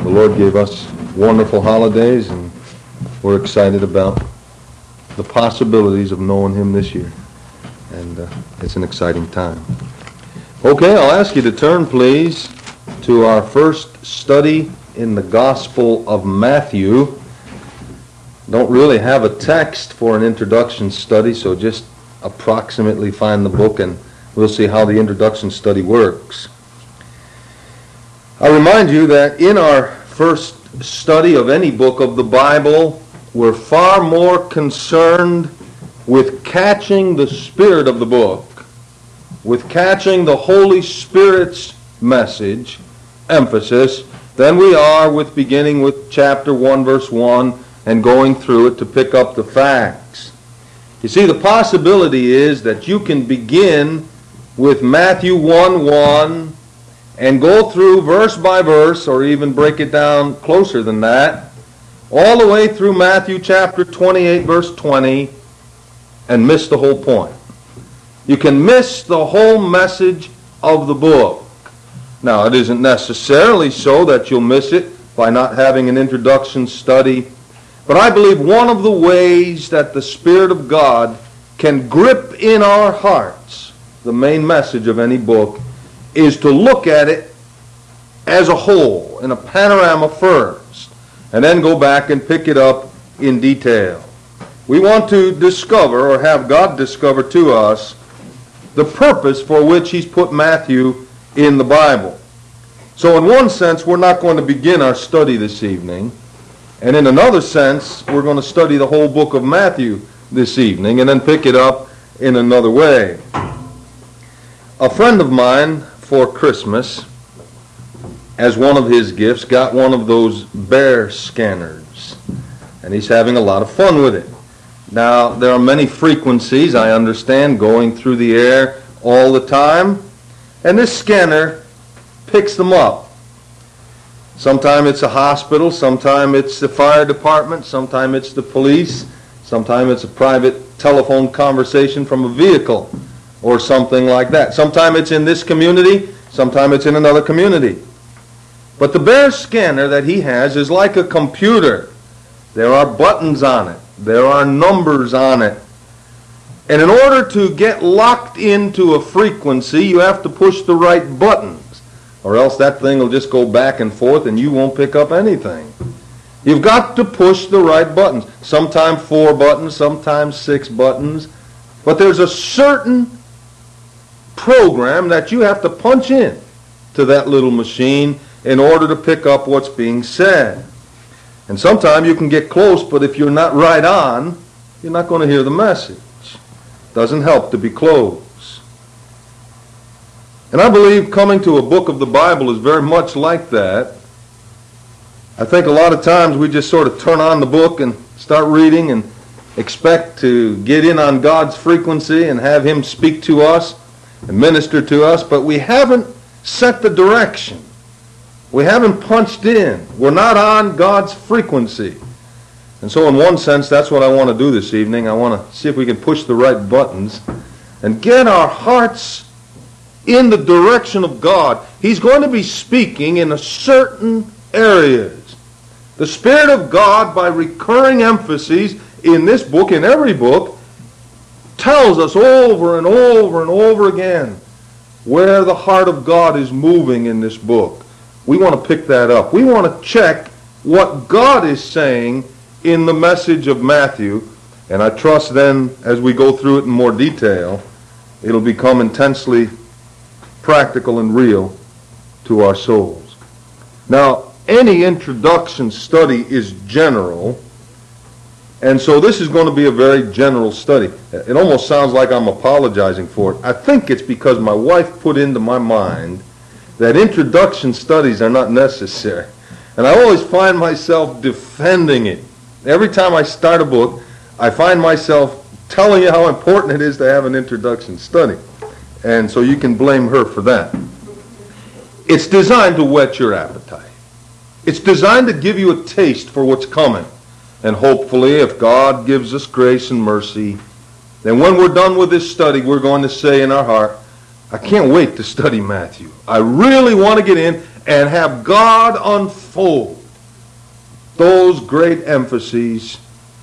The Lord gave us wonderful holidays, and we're excited about the possibilities of knowing Him this year. And it's an exciting time. Okay, I'll ask you to turn, please, to our first study in the Gospel of Matthew. Don't really have a text for an introduction study, so just approximately find the book and we'll see how the introduction study works. I remind you that in our first study of any book of the Bible, we're far more concerned with catching the spirit of the book, with catching the Holy Spirit's message, emphasis, than we are with beginning with chapter 1, verse 1, and going through it to pick up the facts. You see, the possibility is that you can begin with Matthew 1:1 and go through verse by verse, or even break it down closer than that, all the way through Matthew chapter 28, verse 20, and miss the whole point. You can miss the whole message of the book. Now, it isn't necessarily so that you'll miss it by not having an introduction study, but I believe one of the ways that the Spirit of God can grip in our hearts the main message of any book is to look at it as a whole, in a panorama first, and then go back and pick it up in detail. We want to discover, or have God discover to us, the purpose for which He's put Matthew in the Bible. So in one sense, we're not going to begin our study this evening, and in another sense, we're going to study the whole book of Matthew this evening, and then pick it up in another way. A friend of mine, for Christmas, as one of his gifts, got one of those bear scanners, and he's having a lot of fun with it. Now, there are many frequencies, I understand, going through the air all the time, and this scanner picks them up. Sometimes it's a hospital, sometimes it's the fire department, sometimes it's the police, sometimes it's a private telephone conversation from a vehicle or something like that. Sometimes it's in this community, sometimes it's in another community. But the bear scanner that he has is like a computer. There are buttons on it. There are numbers on it. And in order to get locked into a frequency, you have to push the right buttons, or else that thing will just go back and forth and you won't pick up anything. You've got to push the right buttons. Sometimes 4 buttons, sometimes 6 buttons. But there's a certain program that you have to punch in to that little machine in order to pick up what's being said. And sometimes you can get close, but if you're not right on, you're not going to hear the message. Doesn't help to be close. And I believe coming to a book of the Bible is very much like that. I think a lot of times we just sort of turn on the book and start reading and expect to get in on God's frequency and have Him speak to us and minister to us, but we haven't set the direction. We haven't punched in. We're not on God's frequency. And so in one sense, that's what I want to do this evening. I want to see if we can push the right buttons and get our hearts in the direction of God. He's going to be speaking in a certain areas. The Spirit of God, by recurring emphases in this book, in every book, tells us over and over and over again where the heart of God is moving in this book. We want to pick that up. We want to check what God is saying in the message of Matthew, and I trust then as we go through it in more detail, it'll become intensely practical and real to our souls. Now, any introduction study is general, and so this is going to be a very general study. It almost sounds like I'm apologizing for it. I think it's because my wife put into my mind that introduction studies are not necessary. And I always find myself defending it. Every time I start a book, I find myself telling you how important it is to have an introduction study. And so you can blame her for that. It's designed to whet your appetite. It's designed to give you a taste for what's coming. And hopefully, if God gives us grace and mercy, then when we're done with this study, we're going to say in our heart, I can't wait to study Matthew. I really want to get in and have God unfold those great emphases,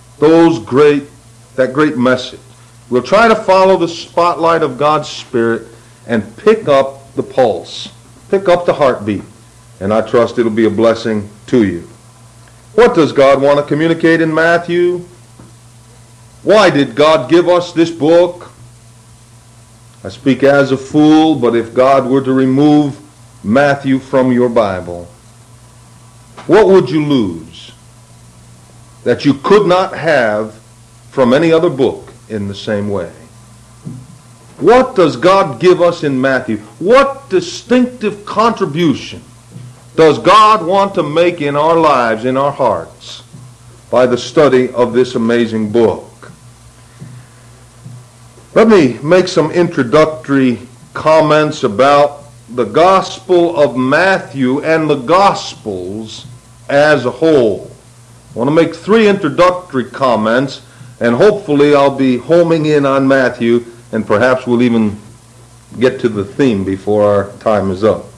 that great message. We'll try to follow the spotlight of God's Spirit and pick up the pulse, pick up the heartbeat, and I trust it'll be a blessing to you. What does God want to communicate in Matthew? Why did God give us this book? I speak as a fool, but if God were to remove Matthew from your Bible, what would you lose that you could not have from any other book in the same way? What does God give us in Matthew? What distinctive contribution does God want to make in our lives, in our hearts, by the study of this amazing book? Let me make some introductory comments about the Gospel of Matthew and the Gospels as a whole. I want to make 3 introductory comments, and hopefully I'll be homing in on Matthew, and perhaps we'll even get to the theme before our time is up.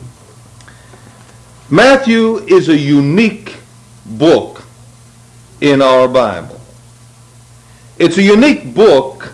Matthew is a unique book in our Bible. It's a unique book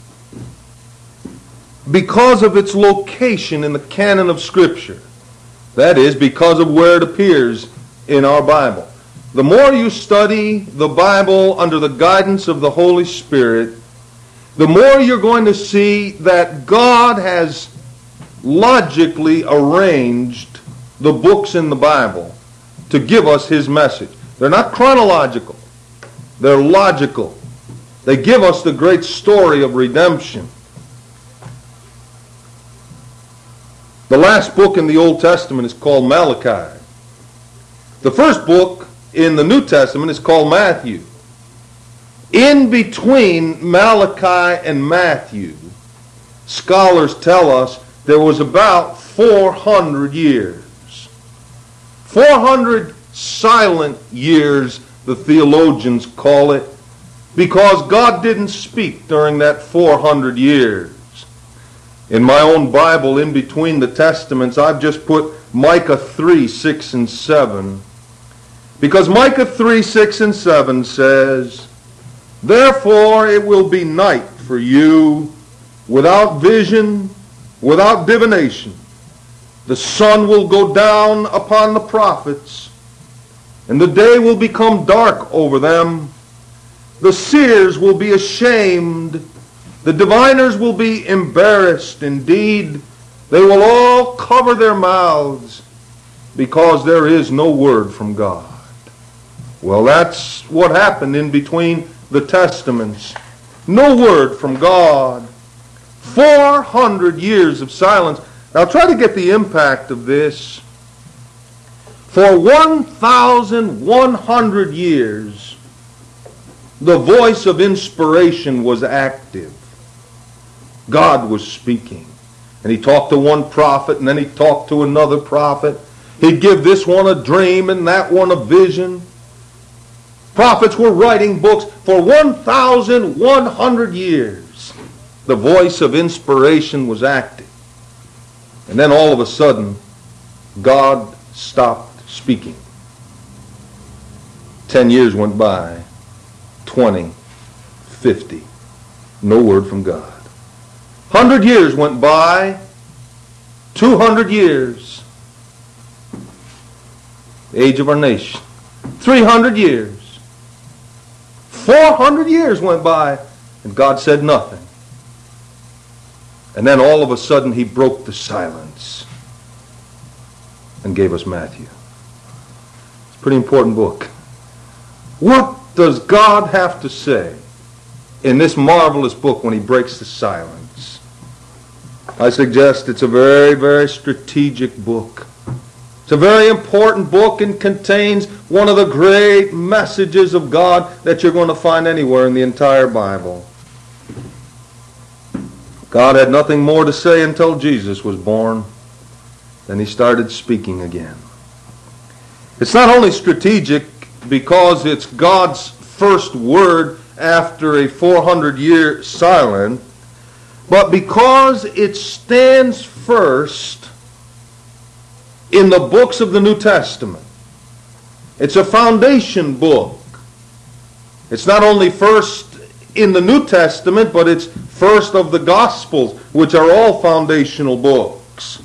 because of its location in the canon of Scripture. That is, because of where it appears in our Bible. The more you study the Bible under the guidance of the Holy Spirit, the more you're going to see that God has logically arranged the books in the Bible to give us His message. They're not chronological. They're logical. They give us the great story of redemption. The last book in the Old Testament is called Malachi. The first book in the New Testament is called Matthew. In between Malachi and Matthew, scholars tell us there was about 400 years. 400 silent years, the theologians call it, because God didn't speak during that 400 years. In my own Bible, in between the Testaments, I've just put Micah 3, 6, and 7. Because Micah 3, 6, and 7 says, "Therefore it will be night for you, without vision, without divination. The sun will go down upon the prophets, and the day will become dark over them. The seers will be ashamed. The diviners will be embarrassed. Indeed, they will all cover their mouths, because there is no word from God." Well, that's what happened in between the Testaments. No word from God. 400 years of silence. Now try to get the impact of this. For 1,100 years, the voice of inspiration was active. God was speaking. And He talked to one prophet, and then He talked to another prophet. He'd give this one a dream and that one a vision. Prophets were writing books for 1,100 years. The voice of inspiration was active. And then all of a sudden, God stopped speaking. 10 years went by, 20, 50, no word from God. 100 years went by, 200 years, the age of our nation. 300 years, 400 years went by, and God said nothing. And then all of a sudden He broke the silence and gave us Matthew. It's a pretty important book. What does God have to say in this marvelous book when He breaks the silence? I suggest it's a very, very strategic book. It's a very important book and contains one of the great messages of God that you're going to find anywhere in the entire Bible. God had nothing more to say until Jesus was born. Then He started speaking again. It's not only strategic because it's God's first word after a 400-year silence, but because it stands first in the books of the New Testament. It's a foundation book. It's not only first in the New Testament, but it's first of the Gospels, which are all foundational books.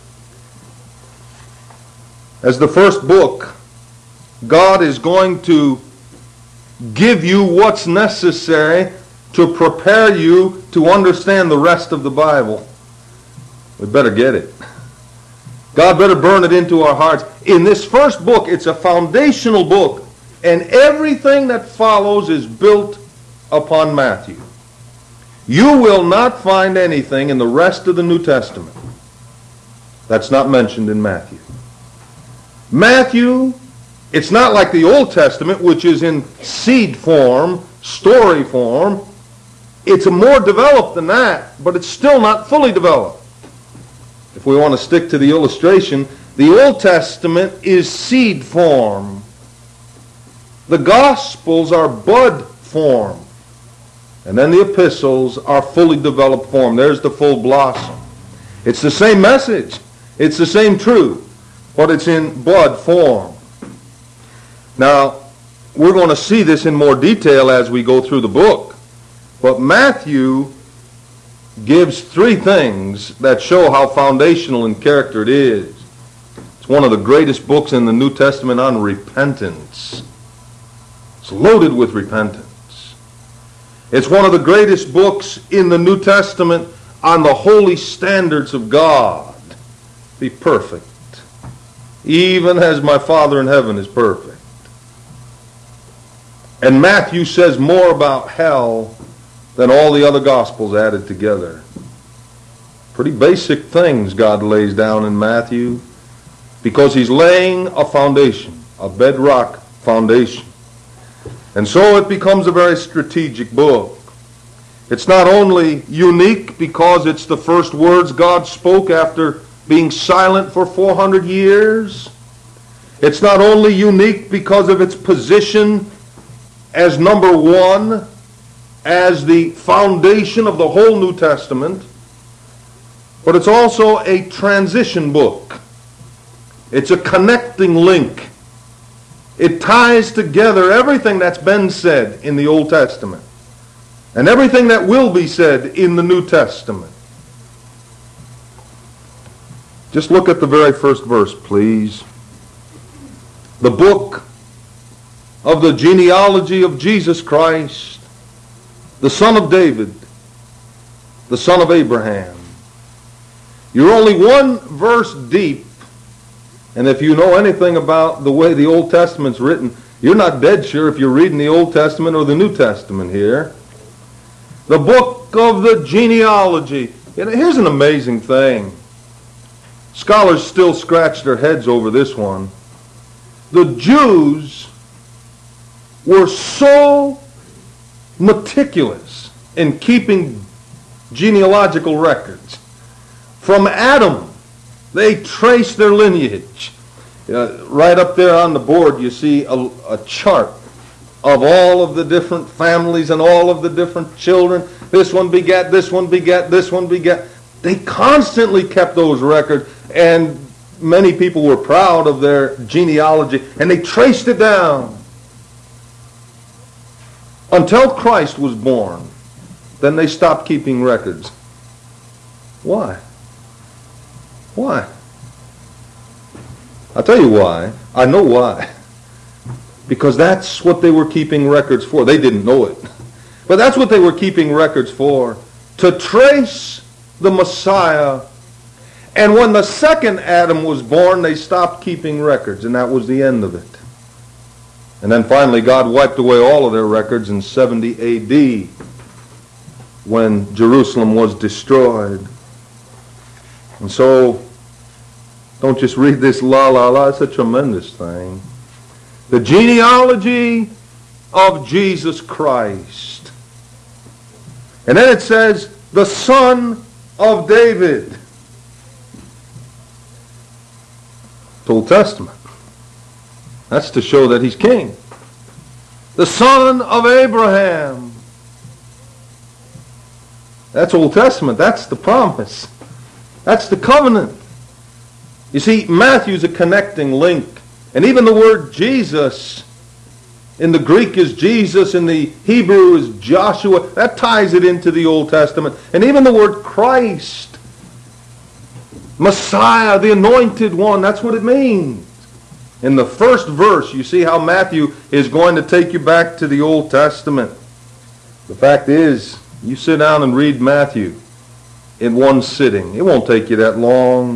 As the first book, God is going to give you what's necessary to prepare you to understand the rest of the Bible. We better get it. God better burn it into our hearts. In this first book, it's a foundational book, and everything that follows is built upon Matthew. You will not find anything in the rest of the New Testament that's not mentioned in Matthew. Matthew, it's not like the Old Testament, which is in seed form, story form. It's more developed than that, but it's still not fully developed. If we want to stick to the illustration, the Old Testament is seed form. The Gospels are bud form. And then the epistles are fully developed form. There's the full blossom. It's the same message. It's the same truth, but it's in bud form. Now, we're going to see this in more detail as we go through the book. But Matthew gives three things that show how foundational in character it is. It's one of the greatest books in the New Testament on repentance. It's loaded with repentance. It's one of the greatest books in the New Testament on the holy standards of God. Be perfect, even as my Father in heaven is perfect. And Matthew says more about hell than all the other Gospels added together. Pretty basic things God lays down in Matthew, because he's laying a foundation, a bedrock foundation. And so it becomes a very strategic book. It's not only unique because it's the first words God spoke after being silent for 400 years. It's not only unique because of its position as number one, as the foundation of the whole New Testament, but it's also a transition book. It's a connecting link. It ties together everything that's been said in the Old Testament and everything that will be said in the New Testament. Just look at the very first verse, please. The book of the genealogy of Jesus Christ, the son of David, the son of Abraham. You're only one verse deep. And if you know anything about the way the Old Testament's written, you're not dead sure if you're reading the Old Testament or the New Testament here. The book of the genealogy. Here's an amazing thing. Scholars still scratch their heads over this one. The Jews were so meticulous in keeping genealogical records. From Adam, they trace their lineage. Right up there on the board you see a chart of all of the different families and all of the different children. This one begat, this one begat, this one begat. They constantly kept those records, and many people were proud of their genealogy, and they traced it down until Christ was born. Then they stopped keeping records. Why? Why? I'll tell you why. I know why. Because that's what they were keeping records for. They didn't know it. But that's what they were keeping records for. To trace the Messiah. And when the second Adam was born, they stopped keeping records. And that was the end of it. And then finally God wiped away all of their records in 70 A.D. when Jerusalem was destroyed. And so, don't just read this la la la. It's a tremendous thing. The genealogy of Jesus Christ. And then it says, the son of David. It's Old Testament. That's to show that he's king. The son of Abraham. That's Old Testament. That's the promise. That's the covenant. You see, Matthew's a connecting link. And even the word Jesus, in the Greek is Jesus, in the Hebrew is Joshua. That ties it into the Old Testament. And even the word Christ, Messiah, the anointed one, that's what it means. In the first verse, you see how Matthew is going to take you back to the Old Testament. The fact is, you sit down and read Matthew in one sitting. It won't take you that long.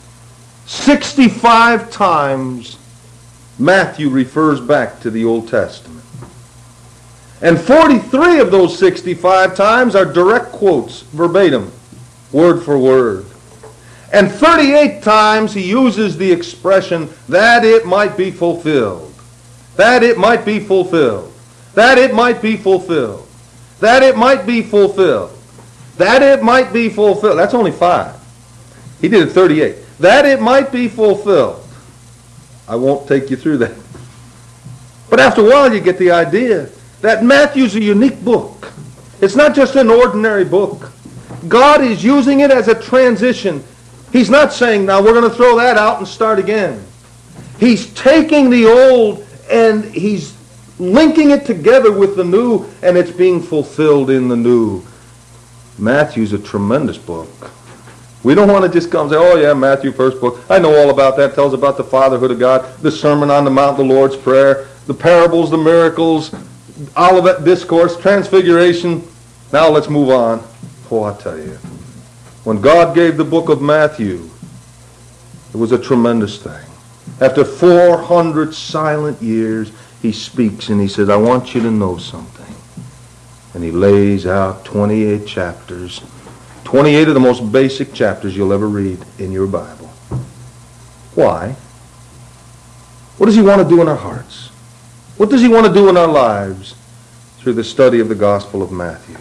65 times Matthew refers back to the Old Testament. And 43 of those 65 times are direct quotes, verbatim, word for word. And 38 times he uses the expression, that it might be fulfilled. That it might be fulfilled. That it might be fulfilled. That it might be fulfilled. That it might be fulfilled. That's only 5. He did it 38. That it might be fulfilled. I won't take you through that. But after a while you get the idea that Matthew's a unique book. It's not just an ordinary book. God is using it as a transition. He's not saying, now we're going to throw that out and start again. He's taking the old and he's linking it together with the new, and it's being fulfilled in the new. Matthew's a tremendous book. We don't want to just come and say, oh yeah, Matthew, first book. I know all about that. It tells about the fatherhood of God, the Sermon on the Mount, the Lord's Prayer, the parables, the miracles, Olivet Discourse, Transfiguration. Now let's move on. Oh, I tell you, when God gave the book of Matthew, it was a tremendous thing. After 400 silent years, he speaks and he says, I want you to know something. And he lays out 28 chapters, 28 of the most basic chapters you'll ever read in your Bible. Why? What does he want to do in our hearts? What does he want to do in our lives through the study of the Gospel of Matthew?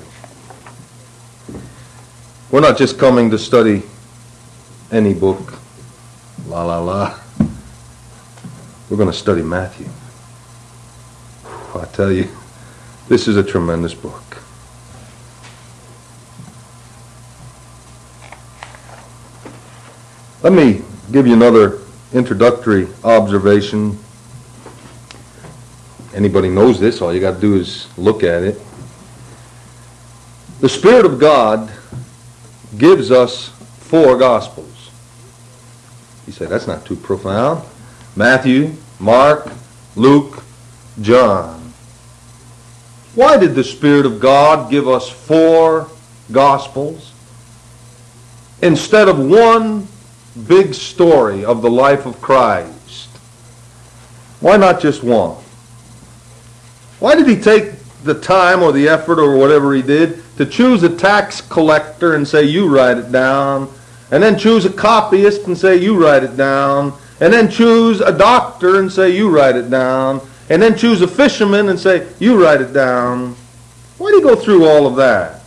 We're not just coming to study any book. La la la. We're going to study Matthew. I tell you, this is a tremendous book. Let me give you another introductory observation. Anybody knows this, all you got to do is look at it. The Spirit of God gives us 4 Gospels. You say, that's not too profound. Matthew, Mark, Luke, John. Why did the Spirit of God give us 4 Gospels instead of one big story of the life of Christ? Why not just one? Why did he take the time or the effort or whatever he did to choose a tax collector and say, you write it down, and then choose a copyist and say, you write it down, and then choose a doctor and say, you write it down, and then choose a fisherman and say, you write it down? Why did he go through all of that?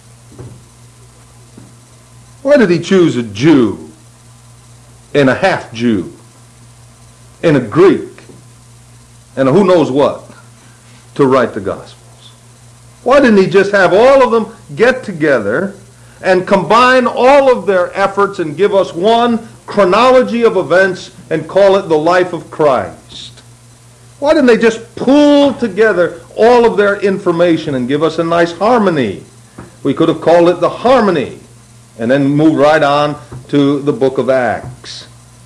Why did he choose a Jew and a half-Jew and a Greek and a who knows what to write the Gospels? Why didn't he just have all of them get together and combine all of their efforts and give us one chronology of events and call it the life of Christ? Why didn't they just pool together all of their information and give us a nice harmony? We could have called it the harmony and then moved right on to the book of Acts.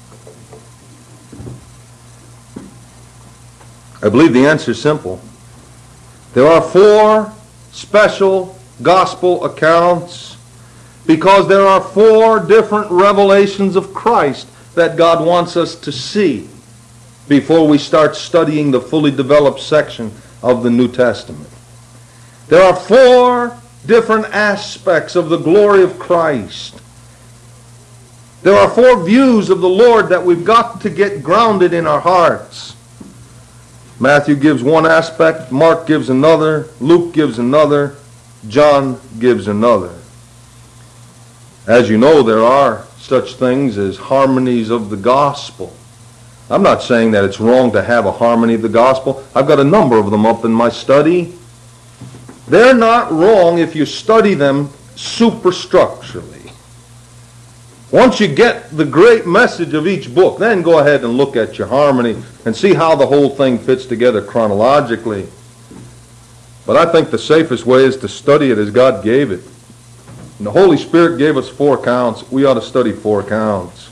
I believe the answer is simple. There are 4 special gospel accounts because there are 4 different revelations of Christ that God wants us to see before we start studying the fully developed section of the New Testament. There are 4 different aspects of the glory of Christ. There are 4 views of the Lord that we've got to get grounded in our hearts. Matthew gives one aspect, Mark gives another, Luke gives another, John gives another. As you know, there are such things as harmonies of the gospel. I'm not saying that it's wrong to have a harmony of the gospel. I've got a number of them up in my study. They're not wrong if you study them superstructurally. Once you get the great message of each book, then go ahead and look at your harmony and see how the whole thing fits together chronologically. But I think the safest way is to study it as God gave it. And the Holy Spirit gave us 4 accounts. We ought to study 4 accounts.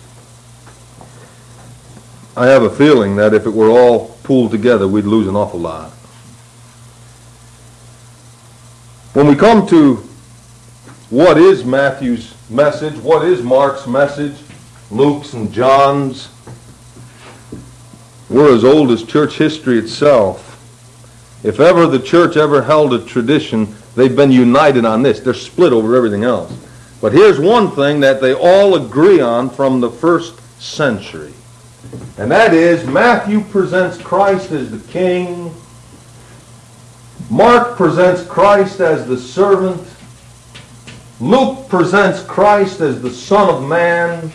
I have a feeling that if it were all pooled together, we'd lose an awful lot. When we come to what is Matthew's message, what is Mark's message, Luke's and John's, we're as old as church history itself. If ever the church ever held a tradition, they've been united on this. They're split over everything else. But here's one thing that they all agree on from the first century. And that is, Matthew presents Christ as the king. Mark presents Christ as the servant. Luke presents Christ as the Son of Man.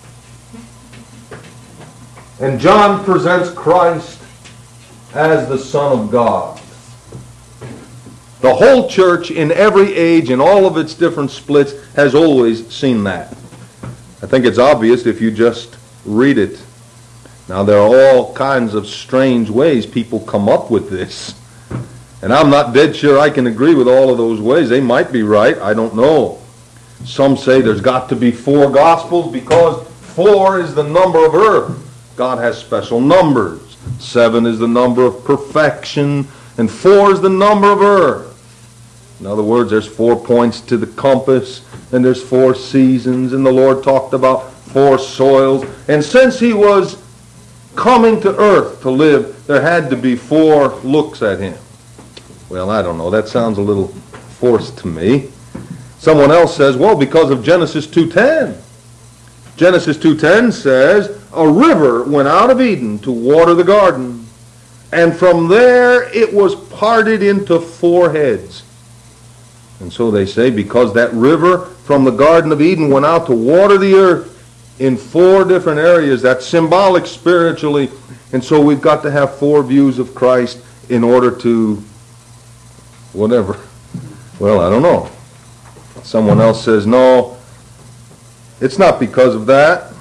And John presents Christ as the Son of God. The whole church in every age, in all of its different splits, has always seen that. I think it's obvious if you just read it. Now, there are all kinds of strange ways people come up with this. And I'm not dead sure I can agree with all of those ways. They might be right. I don't know. Some say there's got to be 4 Gospels because 4 is the number of earth. God has special numbers. 7 is the number of perfection, and 4 is the number of earth. In other words, there's 4 points to the compass, and there's 4 seasons, and the Lord talked about 4 soils. And since he was coming to earth to live, there had to be 4 looks at him. Well, I don't know. That sounds a little forced to me. Someone else says, well, because of Genesis 2:10. Genesis 2:10 says, a river went out of Eden to water the garden, and from there it was parted into 4 heads. And so they say, because that river from the Garden of Eden went out to water the earth in 4 different areas, that's symbolic spiritually, and so we've got to have 4 views of Christ in order to whatever. Well, I don't know. Someone else says, no, it's not because of that.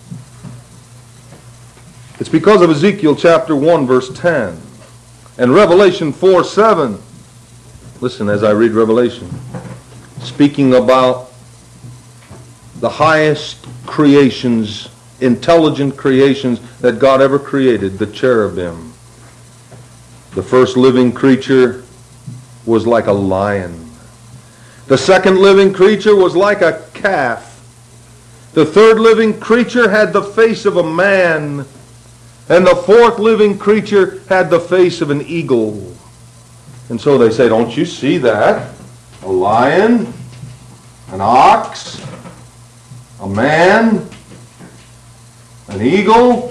It's because of Ezekiel chapter 1, verse 10. And Revelation 4:7. Listen as I read Revelation. Speaking about the highest creations, intelligent creations that God ever created, the cherubim. The first living creature was like a lion. The second living creature was like a calf. The third living creature had the face of a man. And the fourth living creature had the face of an eagle. And so they say, don't you see that? A lion, an ox, a man, an eagle.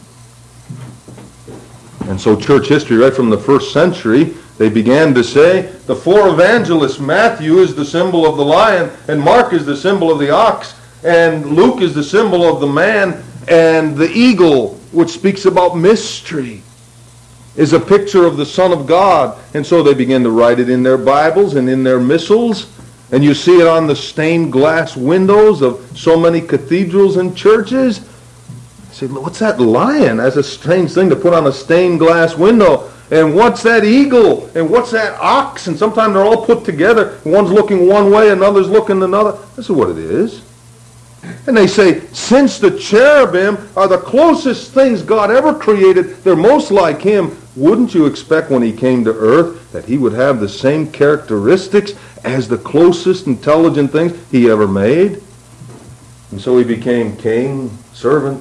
And so church history, right from the first century, they began to say, the 4 evangelists, Matthew is the symbol of the lion, and Mark is the symbol of the ox, and Luke is the symbol of the man, and the eagle, which speaks about mystery, is a picture of the Son of God. And so they begin to write it in their Bibles and in their missals. And you see it on the stained glass windows of so many cathedrals and churches. I say, what's that lion? That's a strange thing to put on a stained glass window. And what's that eagle? And what's that ox? And sometimes they're all put together. One's looking one way, another's looking another. This is what it is. And they say, since the cherubim are the closest things God ever created, they're most like him, wouldn't you expect when he came to earth that he would have the same characteristics as the closest intelligent things he ever made? And so he became king, servant.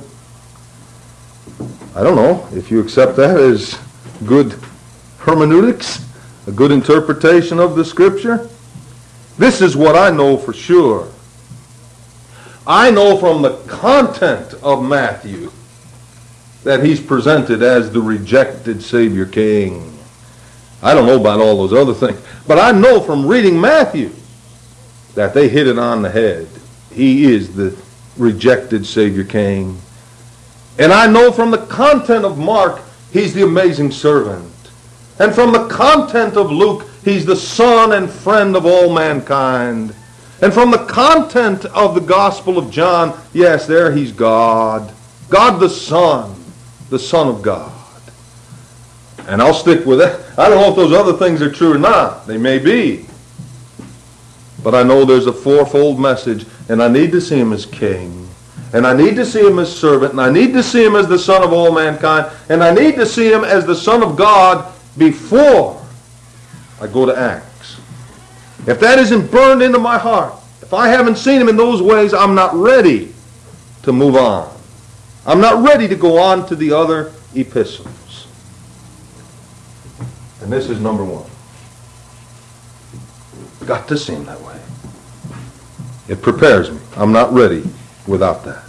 I don't know if you accept that as good hermeneutics, a good interpretation of the Scripture. This is what I know for sure. I know from the content of Matthew that he's presented as the rejected Savior King. I don't know about all those other things, but I know from reading Matthew that they hit it on the head. He is the rejected Savior King. And I know from the content of Mark, he's the amazing servant. And from the content of Luke, he's the son and friend of all mankind. And from the content of the Gospel of John, yes, there he's God. God the Son of God. And I'll stick with that. I don't know if those other things are true or not. They may be. But I know there's a fourfold message, and I need to see him as king. And I need to see him as servant, and I need to see him as the Son of all mankind, and I need to see him as the Son of God before I go to Acts. If that isn't burned into my heart, if I haven't seen him in those ways, I'm not ready to move on. I'm not ready to go on to the other epistles. And this is number one. Got to see him that way. It prepares me. I'm not ready without that.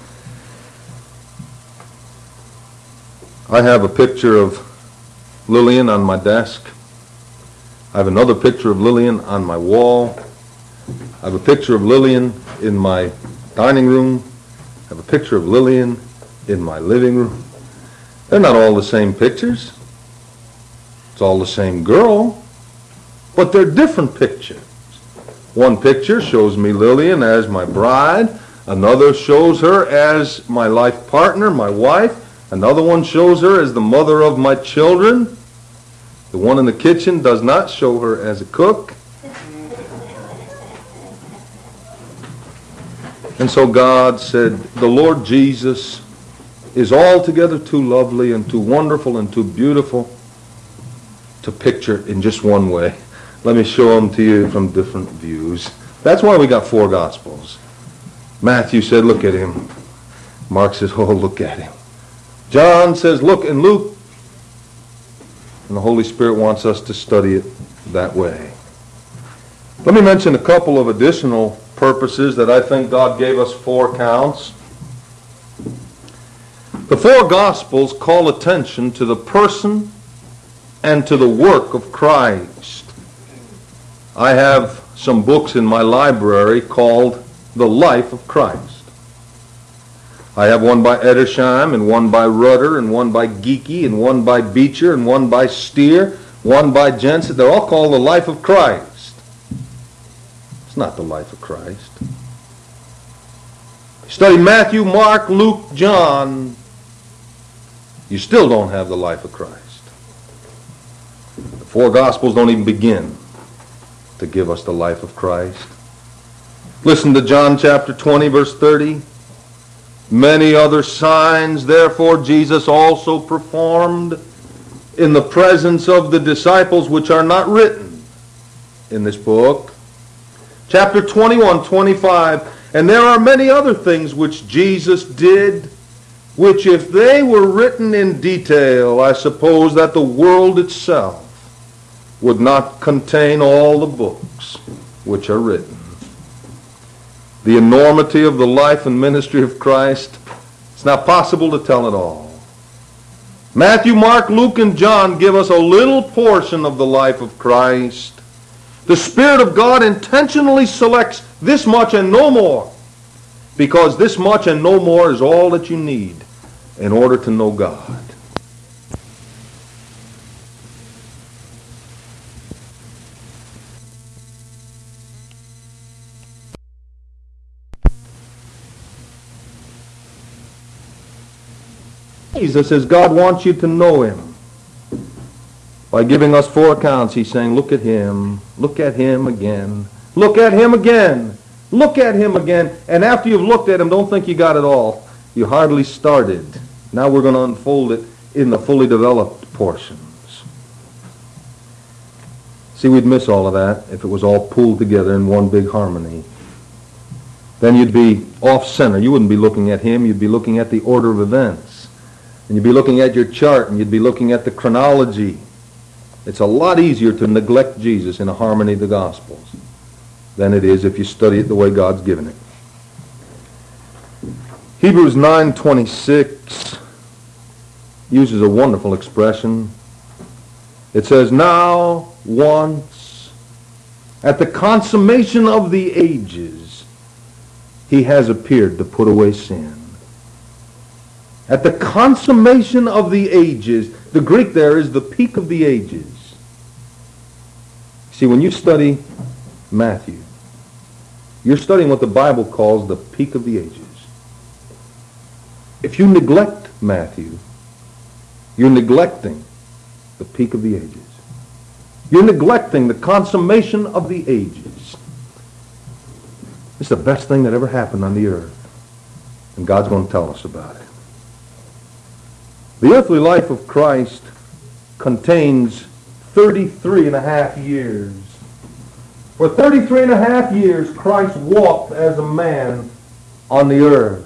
I have a picture of Lillian on my desk. I have another picture of Lillian on my wall. I have a picture of Lillian in my dining room. I have a picture of Lillian in my living room. They're not all the same pictures. It's all the same girl, but they're different pictures. One picture shows me Lillian as my bride. Another shows her as my life partner, my wife. Another one shows her as the mother of my children. The one in the kitchen does not show her as a cook. And so God said, the Lord Jesus is altogether too lovely and too wonderful and too beautiful to picture in just one way. Let me show them to you from different views. That's why we got 4 Gospels. Matthew said, look at him. Mark says, oh, look at him. John says, look, and Luke. And the Holy Spirit wants us to study it that way. Let me mention a couple of additional purposes that I think God gave us 4 accounts. The 4 Gospels call attention to the person and to the work of Christ. I have some books in my library called The Life of Christ. I have one by Edersheim, and one by Rudder, and one by Geeky, and one by Beecher, and one by Steer, one by Jensen. They're all called The Life of Christ. It's not the life of Christ. Study Matthew, Mark, Luke, John. You still don't have the life of Christ. The 4 Gospels don't even begin to give us the life of Christ. Listen to John chapter 20, verse 30. Many other signs, therefore, Jesus also performed in the presence of the disciples, which are not written in this book. Chapter 21, 25. And there are many other things which Jesus did, which if they were written in detail, I suppose that the world itself would not contain all the books which are written. The enormity of the life and ministry of Christ, it's not possible to tell it all. Matthew, Mark, Luke, and John give us a little portion of the life of Christ. The Spirit of God intentionally selects this much and no more, because this much and no more is all that you need in order to know God. Jesus says God wants you to know him. By giving us 4 accounts, he's saying, look at him again, look at him again, look at him again. And after you've looked at him, don't think you got it all. You hardly started. Now we're going to unfold it in the fully developed portions. See, we'd miss all of that if it was all pulled together in one big harmony. Then you'd be off-center. You wouldn't be looking at him. You'd be looking at the order of events. And you'd be looking at your chart, and you'd be looking at the chronology. It's a lot easier to neglect Jesus in a harmony of the Gospels than it is if you study it the way God's given it. Hebrews 9:26 uses a wonderful expression. It says, now once, at the consummation of the ages, he has appeared to put away sin. At the consummation of the ages. The Greek there is the peak of the ages. See, when you study Matthew, You're studying what the Bible calls the peak of the ages. If you neglect Matthew, you're neglecting the peak of the ages. You're neglecting the consummation of the ages. It's the best thing that ever happened on the earth. And God's going to tell us about it. The earthly life of Christ contains 33 and a half years. For 33 and a half years, Christ walked as a man on the earth.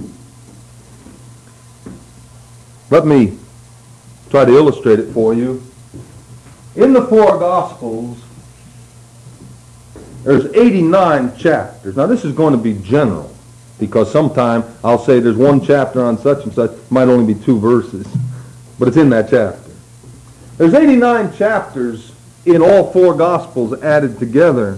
Let me try to illustrate it for you. In the four Gospels, there's 89 chapters. Now this is going to be general, because sometime I'll say there's one chapter on such and such. It might only be 2 verses, but it's in that chapter. There's 89 chapters in all 4 Gospels added together.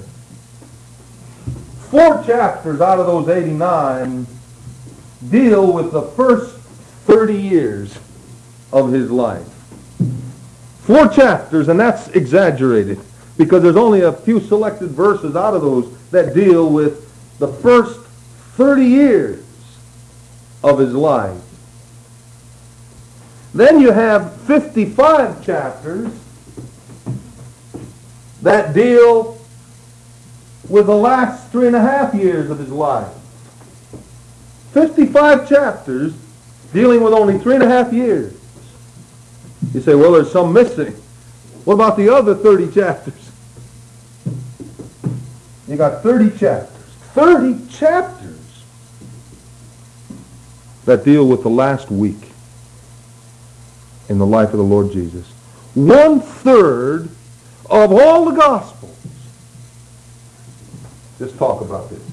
4 chapters out of those 89 deal with the first 30 years of his life. 4 chapters, and that's exaggerated, because there's only a few selected verses out of those that deal with the first 30 years of his life. Then you have 55 chapters that deal with the last 3.5 years of his life. 55 chapters dealing with only 3.5 years. You say, well, there's some missing. What about the other 30 chapters? You got 30 chapters. 30 chapters that deal with the last week in the life of the Lord Jesus. 1/3 of all the Gospels just talk about this.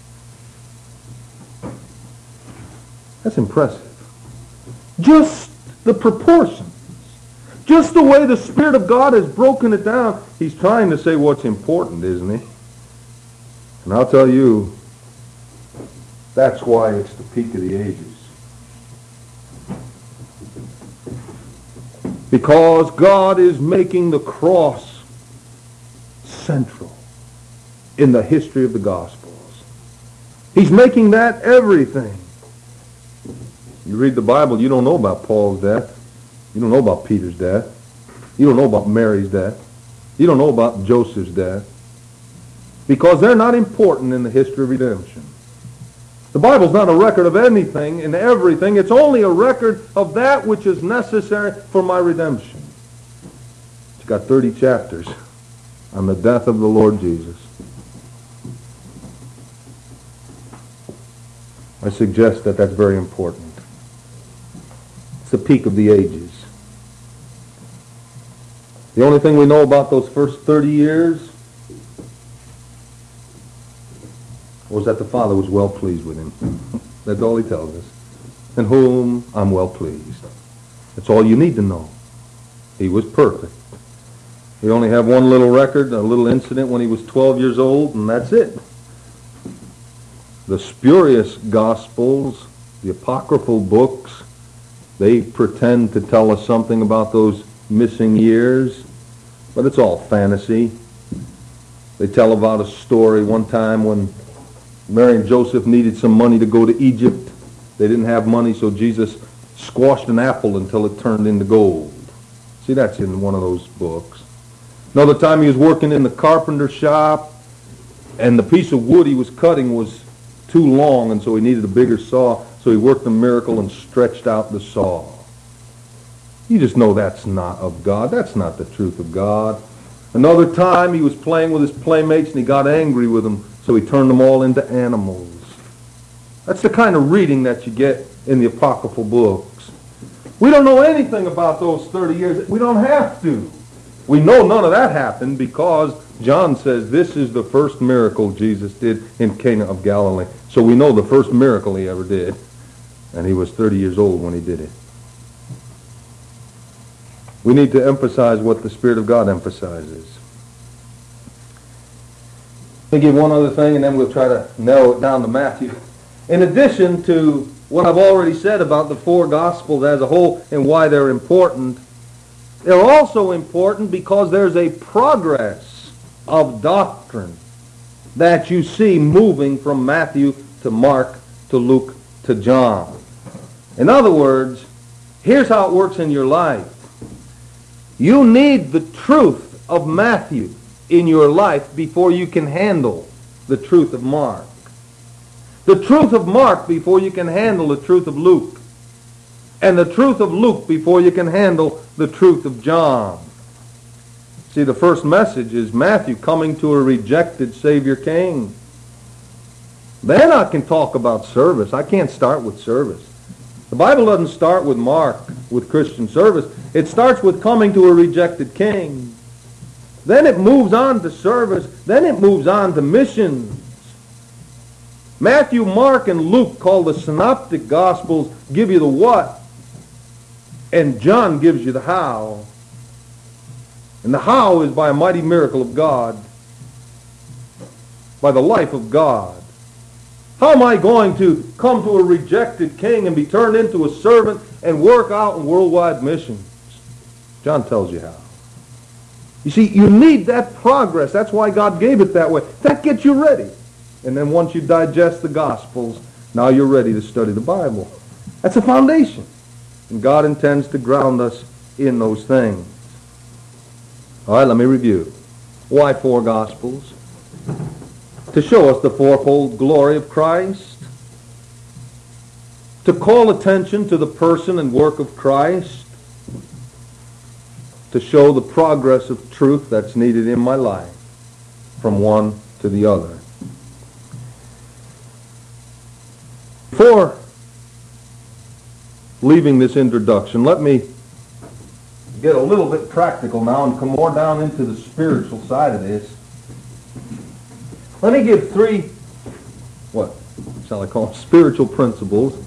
That's impressive. Just the proportions. Just the way the Spirit of God has broken it down. He's trying to say what's important, isn't he? And I'll tell you, that's why it's the peak of the ages. Because God is making the cross central in the history of the Gospels. He's making that everything. You read the Bible, you don't know about Paul's death. You don't know about Peter's death. You don't know about Mary's death. You don't know about Joseph's death. Because they're not important in the history of redemption. The Bible's not a record of anything and everything. It's only a record of that which is necessary for my redemption. It's got 30 chapters on the death of the Lord Jesus. I suggest that that's very important. It's the peak of the ages. The only thing we know about those first 30 years was that the Father was well pleased with him. That's all he tells us. In whom I'm well pleased. That's all you need to know. He was perfect. We only have one little record, a little incident when he was 12 years old, and that's it. The spurious Gospels, the apocryphal books, they pretend to tell us something about those missing years, but it's all fantasy. They tell about a story one time when Mary and Joseph needed some money to go to Egypt. They didn't have money, so Jesus squashed an apple until it turned into gold. See, that's in one of those books. Another time he was working in the carpenter shop, and the piece of wood he was cutting was too long, and so he needed a bigger saw, so he worked a miracle and stretched out the saw. You just know that's not of God. That's not the truth of God. Another time he was playing with his playmates and he got angry with them, so he turned them all into animals. That's the kind of reading that you get in the apocryphal books. We don't know anything about those 30 years. We don't have to. We know none of that happened because John says this is the first miracle Jesus did in Cana of Galilee. So we know the first miracle he ever did. And he was 30 years old when he did it. We need to emphasize what the Spirit of God emphasizes. Let me give one other thing and then we'll try to narrow it down to Matthew. In addition to what I've already said about the 4 Gospels as a whole and why they're important, they're also important because there's a progress of doctrine that you see moving from Matthew to Mark to Luke to John. In other words, here's how it works in your life. You need the truth of Matthew in your life before you can handle the truth of Mark. The truth of Mark before you can handle the truth of Luke. And the truth of Luke before you can handle the truth of John. See, the first message is Matthew coming to a rejected Savior King. Then I can talk about service. I can't start with service. The Bible doesn't start with Mark, with Christian service. It starts with coming to a rejected king. Then it moves on to service. Then it moves on to missions. Matthew, Mark, and Luke, called the synoptic gospels, give you the what. And John gives you the how. And the how is by a mighty miracle of God. By the life of God. How am I going to come to a rejected king and be turned into a servant and work out in worldwide missions? John tells you how. You see, you need that progress. That's why God gave it that way. That gets you ready. And then once you digest the Gospels, now you're ready to study the Bible. That's a foundation. And God intends to ground us in those things. All right, let me review. Why 4 Gospels? To show us the fourfold glory of Christ. To call attention to the person and work of Christ. To show the progress of truth that's needed in my life from one to the other. Before leaving this introduction, let me get a little bit practical now and come more down into the spiritual side of this. Let me give 3, what shall I call them, spiritual principles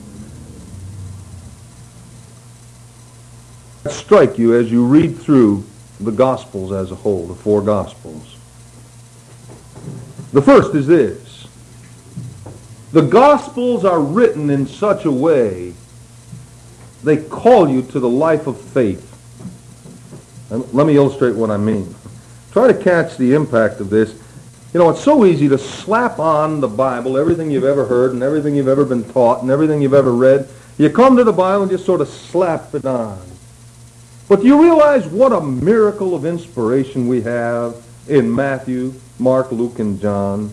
that strike you as you read through the Gospels as a whole, the 4 Gospels. The first is this. The Gospels are written in such a way they call you to the life of faith. And let me illustrate what I mean. Try to catch the impact of this. You know, it's so easy to slap on the Bible, everything you've ever heard and everything you've ever been taught and everything you've ever read. You come to the Bible and just sort of slap it on. But do you realize what a miracle of inspiration we have in Matthew, Mark, Luke, and John?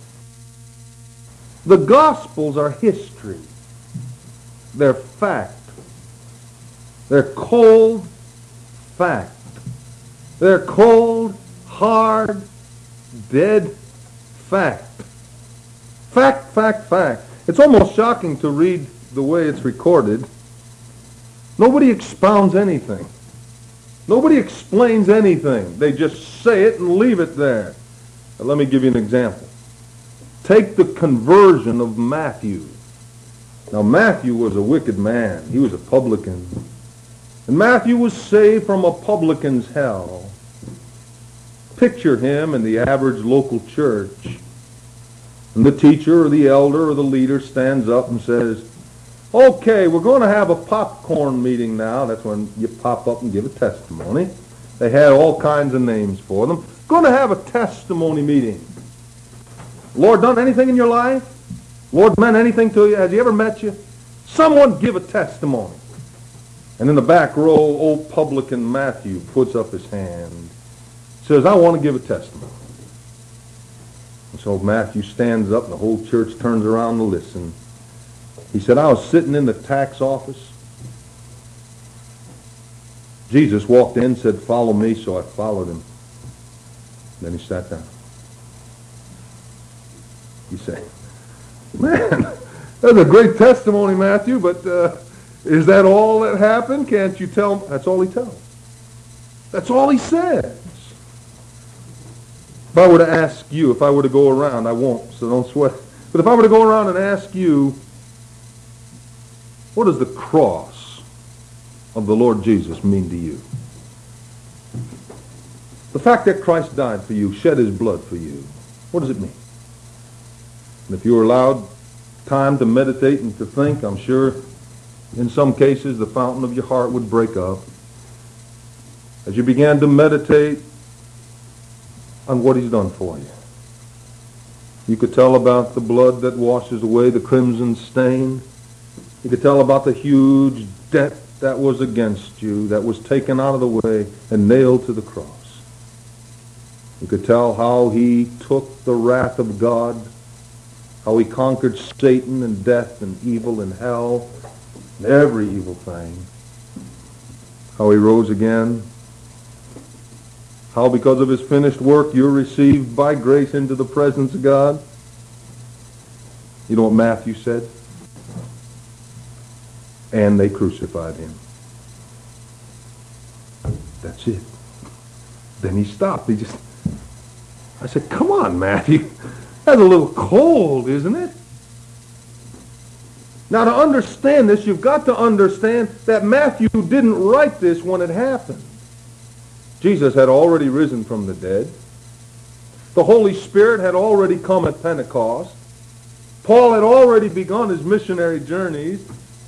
The Gospels are history. They're fact. They're cold fact. They're cold, hard, dead fact. Fact, fact, fact. It's almost shocking to read the way it's recorded. Nobody expounds anything. Nobody explains anything. They just say it and leave it there. Now, let me give you an example. Take the conversion of Matthew. Now, Matthew was a wicked man. He was a publican. And Matthew was saved from a publican's hell. Picture him in the average local church. And the teacher or the elder or the leader stands up and says, okay, we're going to have a popcorn meeting now. That's when you pop up and give a testimony. They had all kinds of names for them. Going to have a testimony meeting. Lord done anything in your life? Lord meant anything to you? Has he ever met you? Someone give a testimony. And in the back row, old publican Matthew puts up his hand. Says, I want to give a testimony. And so Matthew stands up and the whole church turns around to listen. He said, I was sitting in the tax office. Jesus walked in and said, follow me, so I followed him. Then he sat down. You say, man, that's a great testimony, Matthew, but is that all that happened? Can't you tell? That's all he tells. That's all he says. If I were to ask you, if I were to go around, I won't, so don't sweat. But if I were to go around and ask you, what does the cross of the Lord Jesus mean to you? The fact that Christ died for you, shed his blood for you, what does it mean? And if you were allowed time to meditate and to think, I'm sure in some cases the fountain of your heart would break up. As you began to meditate on what he's done for you. You could tell about the blood that washes away the crimson stain. You could tell about the huge debt that was against you, that was taken out of the way and nailed to the cross. You could tell how he took the wrath of God, how he conquered Satan and death and evil and hell and every evil thing. How he rose again. How because of his finished work you're received by grace into the presence of God. You know what Matthew said? And they crucified him. That's it. Then he stopped. I said, come on, Matthew. That's a little cold, isn't it? Now, to understand this, you've got to understand that Matthew didn't write this when it happened. Jesus had already risen from the dead. The Holy Spirit had already come at Pentecost. Paul had already begun his missionary journeys.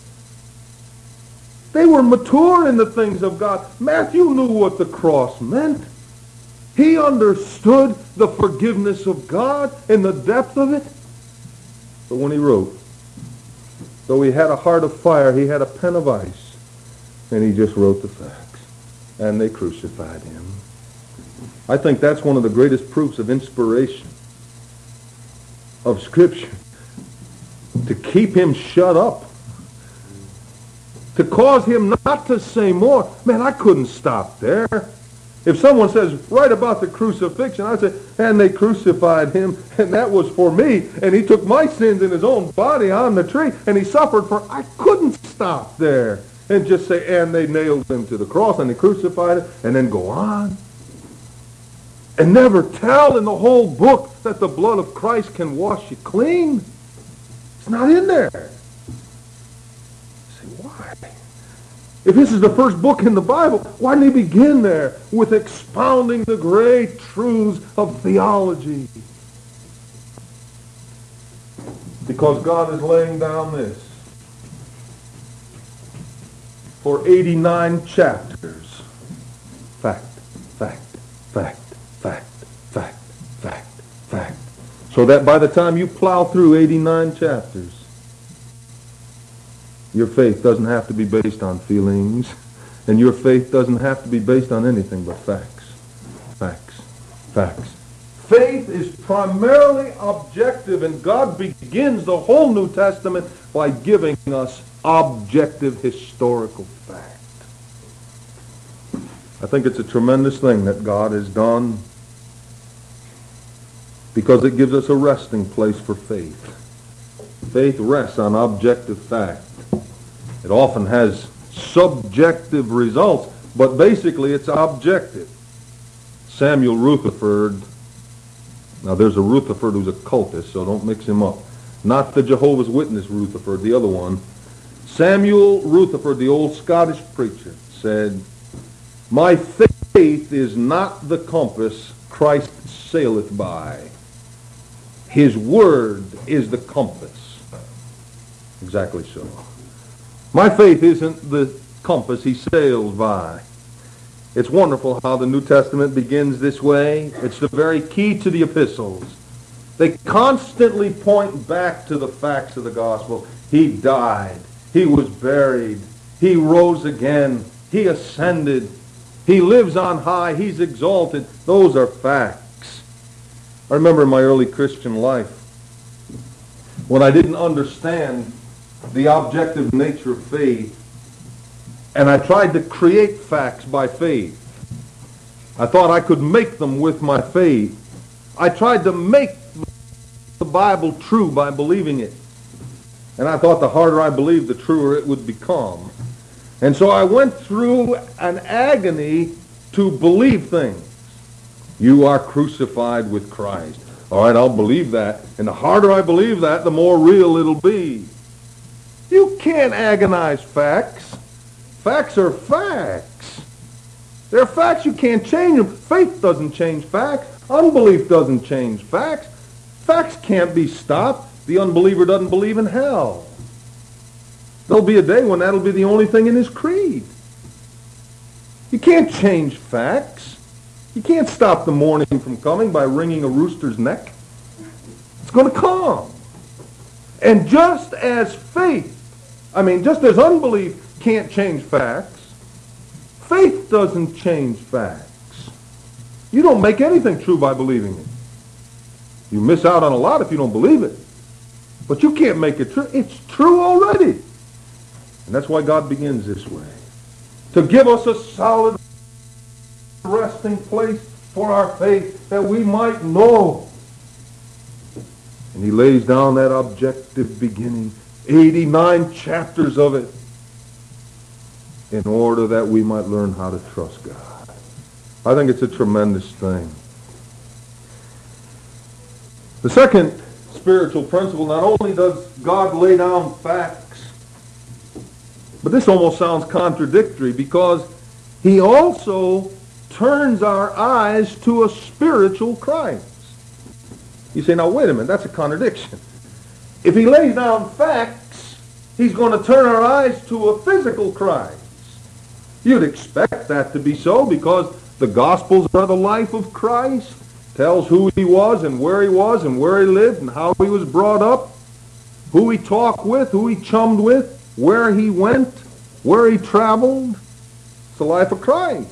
They were mature in the things of God. Matthew knew what the cross meant. He understood the forgiveness of God and the depth of it. But when he wrote, though he had a heart of fire, he had a pen of ice, and he just wrote the facts. And they crucified him. I think that's one of the greatest proofs of inspiration of Scripture. To keep him shut up. To cause him not to say more. Man, I couldn't stop there. If someone says, write about the crucifixion, I say, and they crucified him, and that was for me, and he took my sins in his own body on the tree, and he suffered for... I couldn't stop there and just say, and they nailed him to the cross, and they crucified him, and then go on. And never tell in the whole book that the blood of Christ can wash you clean. It's not in there. You say, why? If this is the first book in the Bible, why didn't he begin there with expounding the great truths of theology? Because God is laying down this for 89 chapters. Fact, fact, fact, fact, fact, fact, fact. So that by the time you plow through 89 chapters, your faith doesn't have to be based on feelings, and your faith doesn't have to be based on anything but facts. Facts. Facts. Faith is primarily objective, and God begins the whole New Testament by giving us objective historical fact. I think it's a tremendous thing that God has done because it gives us a resting place for faith. Faith rests on objective fact. It often has subjective results, but basically it's objective. Samuel Rutherford, now there's a Rutherford who's a cultist, so don't mix him up. Not the Jehovah's Witness Rutherford, the other one. Samuel Rutherford, the old Scottish preacher, said, my faith is not the compass Christ saileth by. His word is the compass. Exactly so. My faith isn't the compass he sails by. It's wonderful how the New Testament begins this way. It's the very key to the epistles. They constantly point back to the facts of the gospel. He died. He was buried. He rose again. He ascended. He lives on high. He's exalted. Those are facts. I remember in my early Christian life, when I didn't understand the objective nature of faith, and I tried to create facts by faith. I thought I could make them with my faith. I tried to make the Bible true by believing it. And I thought the harder I believed, the truer it would become. And so I went through an agony to believe things. You are crucified with Christ. All right, I'll believe that. And the harder I believe that, the more real it'll be. You can't agonize facts. Facts are facts. They're facts. You can't change them. Faith doesn't change facts. Unbelief doesn't change facts. Facts can't be stopped. The unbeliever doesn't believe in hell. There'll be a day when that'll be the only thing in his creed. You can't change facts. You can't stop the morning from coming by wringing a rooster's neck. It's going to come. And just as just as unbelief can't change facts, faith doesn't change facts. You don't make anything true by believing it. You miss out on a lot if you don't believe it. But you can't make it true. It's true already. And that's why God begins this way. To give us a solid resting place for our faith, that we might know. And he lays down that objective beginning, 89 chapters of it, in order that we might learn how to trust God. I think it's a tremendous thing. The second spiritual principle, not only does God lay down facts, but this almost sounds contradictory, because he also turns our eyes to a spiritual Christ. You say, now wait a minute, that's a contradiction. If he lays down facts, he's going to turn our eyes to a physical Christ. You'd expect that to be so, because the Gospels are the life of Christ. Tells who he was and where he lived and how he was brought up, who he talked with, who he chummed with, where he went, where he traveled. It's the life of Christ.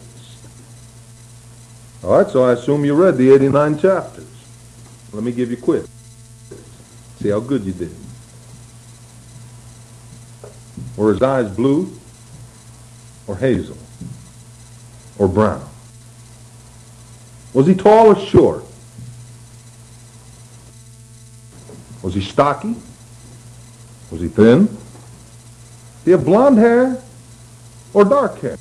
All right, so I assume you read the 89 chapters. Let me give you a quiz. See how good you did. Were his eyes blue or hazel or brown? Was he tall or short? Was he stocky? Was he thin? Did he have blonde hair or dark hair?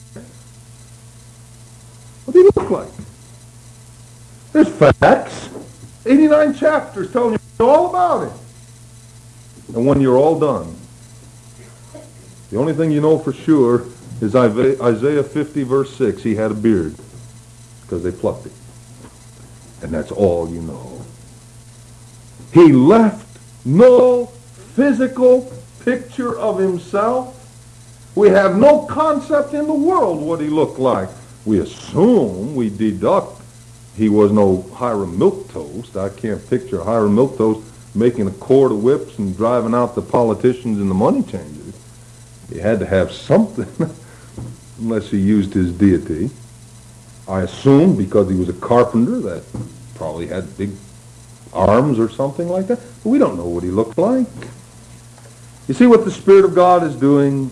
What did he look like? There's facts. 89 chapters telling you all about it. And when you're all done, the only thing you know for sure is Isaiah 50 verse 6. He had a beard because they plucked it. And that's all you know. He left no physical picture of himself. We have no concept in the world what he looked like. We assume, we deduct, he was no Hiram Milquetoast. I can't picture Hiram Milquetoast making a cord of whips and driving out the politicians and the money changers. He had to have something, unless he used his deity. I assume because he was a carpenter that probably had big arms or something like that. But we don't know what he looked like. You see what the Spirit of God is doing?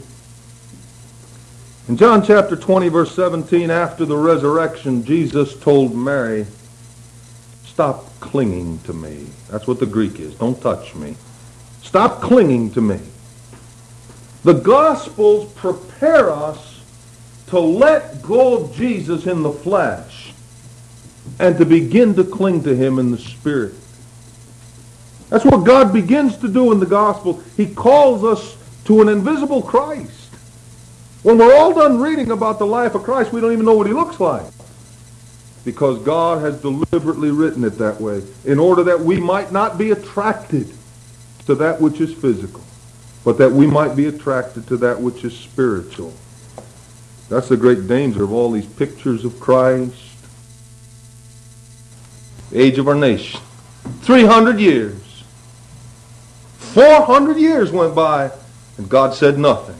In John chapter 20, verse 17, after the resurrection, Jesus told Mary, stop clinging to me. That's what the Greek is. Don't touch me. Stop clinging to me. The Gospels prepare us to let go of Jesus in the flesh and to begin to cling to him in the Spirit. That's what God begins to do in the Gospel. He calls us to an invisible Christ. When we're all done reading about the life of Christ, we don't even know what he looks like. Because God has deliberately written it that way in order that we might not be attracted to that which is physical, but that we might be attracted to that which is spiritual. That's the great danger of all these pictures of Christ. The age of our nation. 300 years. 400 years went by and God said nothing.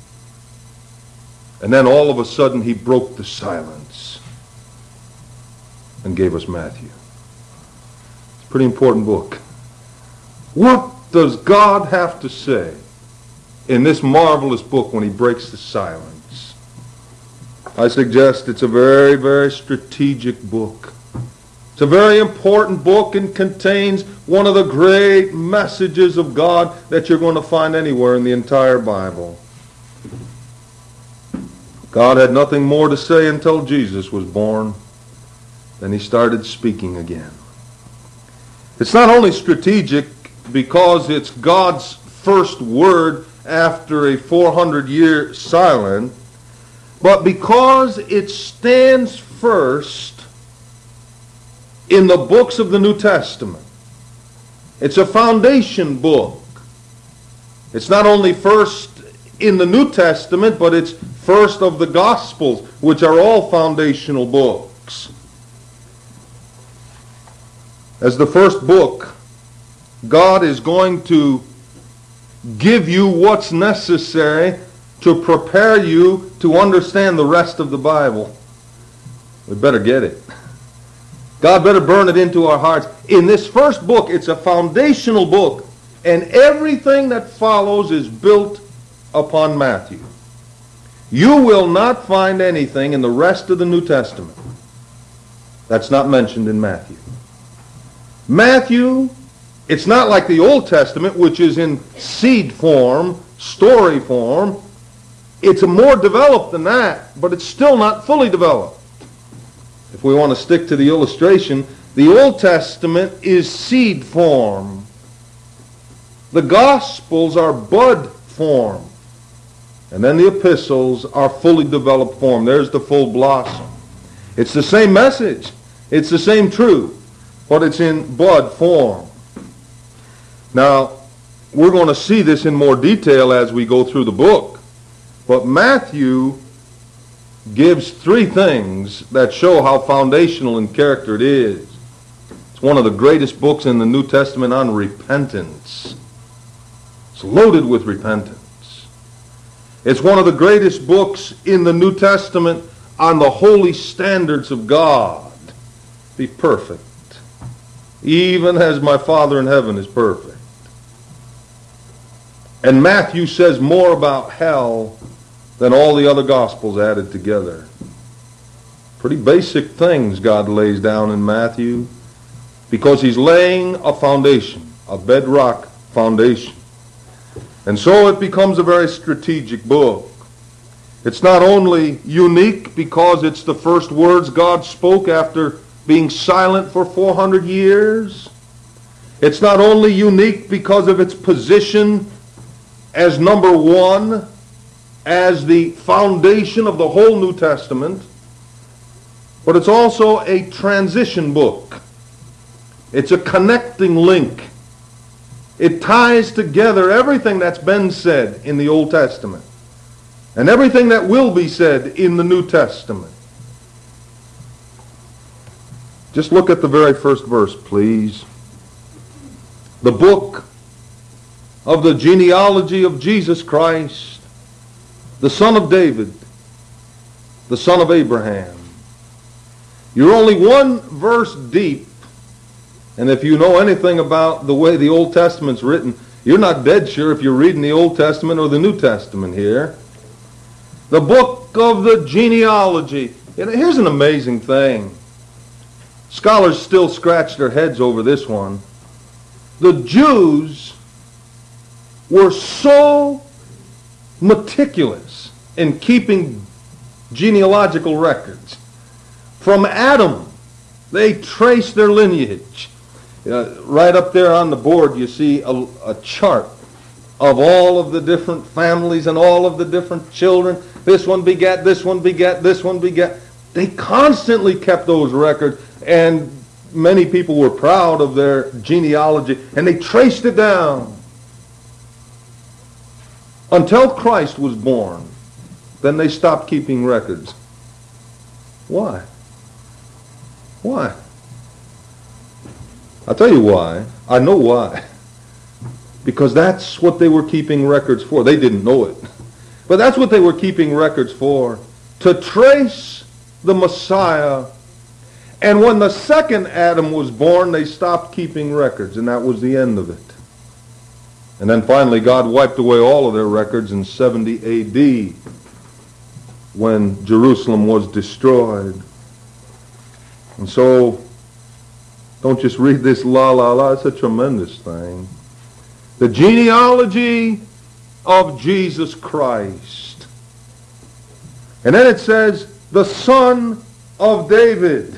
And then all of a sudden he broke the silence and gave us Matthew. It's a pretty important book. What does God have to say in this marvelous book when he breaks the silence? I suggest it's a very, very strategic book. It's a very important book and contains one of the great messages of God that you're going to find anywhere in the entire Bible. God had nothing more to say until Jesus was born. Then he started speaking again. It's not only strategic because it's God's first word after a 400-year silence, but because it stands first in the books of the New Testament. It's a foundation book. It's not only first in the New Testament, but it's first of the Gospels, which are all foundational books. As the first book God is going to give you what's necessary to prepare you to understand the rest of the Bible. We better get it. God better burn it into our hearts. In this first book, it's a foundational book, and everything that follows is built upon Matthew. You will not find anything in the rest of the New Testament that's not mentioned in Matthew. Matthew, it's not like the Old Testament, which is in seed form, story form. It's more developed than that, but it's still not fully developed. If we want to stick to the illustration, the Old Testament is seed form. The Gospels are bud form. And then the epistles are fully developed form. There's the full blossom. It's the same message. It's the same truth, but it's in bud form. Now, we're going to see this in more detail as we go through the book. But Matthew gives three things that show how foundational in character it is. It's one of the greatest books in the New Testament on repentance. It's loaded with repentance. It's one of the greatest books in the New Testament on the holy standards of God. Be perfect, even as my Father in heaven is perfect. And Matthew says more about hell than all the other Gospels added together. Pretty basic things God lays down in Matthew, because he's laying a foundation, a bedrock foundation. And so it becomes a very strategic book. It's not only unique because it's the first words God spoke after being silent for 400 years. It's not only unique because of its position as number one, as the foundation of the whole New Testament, but it's also a transition book. It's a connecting link. It ties together everything that's been said in the Old Testament and everything that will be said in the New Testament. Just look at the very first verse, please. The book of the genealogy of Jesus Christ, the son of David, the son of Abraham. You're only one verse deep, and if you know anything about the way the Old Testament's written, you're not dead sure if you're reading the Old Testament or the New Testament here. The book of the genealogy. Here's an amazing thing. Scholars still scratch their heads over this one. The Jews were so meticulous in keeping genealogical records. From Adam, they trace their lineage. Right up there on the board, you see a chart of all of the different families and all of the different children. This one begat, this one begat, this one begat. They constantly kept those records, and many people were proud of their genealogy, and they traced it down until Christ was born. Then they stopped keeping records. Why? Why? I'll tell you why. I know why. Because that's what they were keeping records for. They didn't know it. But that's what they were keeping records for. To trace the Messiah. And when the second Adam was born, they stopped keeping records. And that was the end of it. And then finally God wiped away all of their records in 70 A.D. when Jerusalem was destroyed. And so, don't just read this la la la. It's a tremendous thing. The genealogy of Jesus Christ. And then it says, the son of David.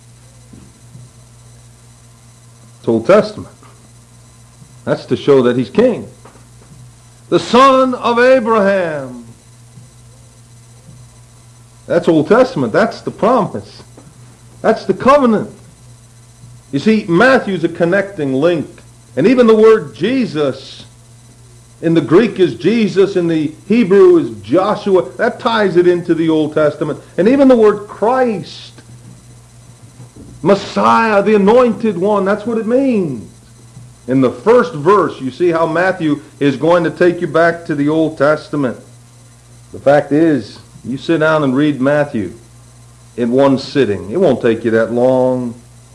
It's Old Testament. That's to show that he's king. The son of Abraham. That's Old Testament. That's the promise. That's the covenant. You see, Matthew's a connecting link. And even the word Jesus, in the Greek is Jesus, in the Hebrew is Joshua. That ties it into the Old Testament. And even the word Christ, Messiah, the anointed one, that's what it means. In the first verse, you see how Matthew is going to take you back to the Old Testament. The fact is, you sit down and read Matthew in one sitting. It won't take you that long.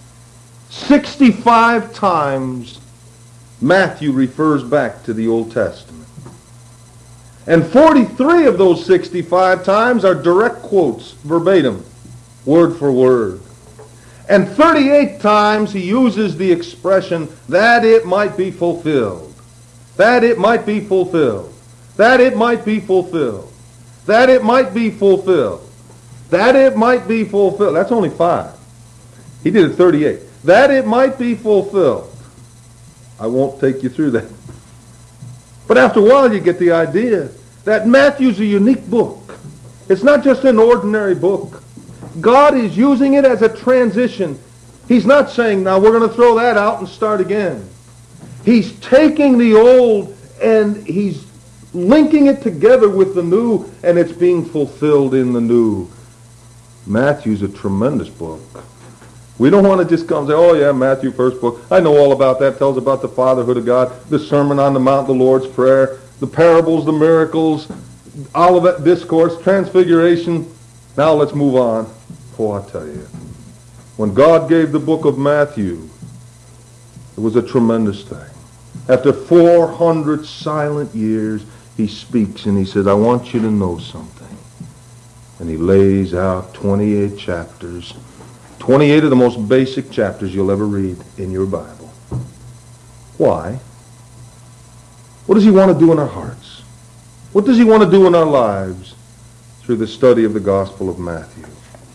65 times Matthew refers back to the Old Testament. And 43 of those 65 times are direct quotes, verbatim, word for word. And 38 times he uses the expression, that it might be fulfilled. That it might be fulfilled. That it might be fulfilled. That it might be fulfilled. That it might be fulfilled. That's only 5. He did it 38. That it might be fulfilled. I won't take you through that. But after a while you get the idea that Matthew's a unique book. It's not just an ordinary book. God is using it as a transition. He's not saying, now we're going to throw that out and start again. He's taking the old and he's linking it together with the new, and it's being fulfilled in the new. Matthew's a tremendous book. We don't want to just come and say, oh yeah, Matthew, first book. I know all about that. It tells about the fatherhood of God, the Sermon on the Mount, the Lord's Prayer, the parables, the miracles, Olivet Discourse, Transfiguration. Now let's move on. Oh, I tell you, when God gave the book of Matthew, it was a tremendous thing. After 400 silent years, he speaks and he says, I want you to know something. And he lays out 28 chapters, 28 of the most basic chapters you'll ever read in your Bible. Why? What does he want to do in our hearts? What does he want to do in our lives through the study of the Gospel of Matthew?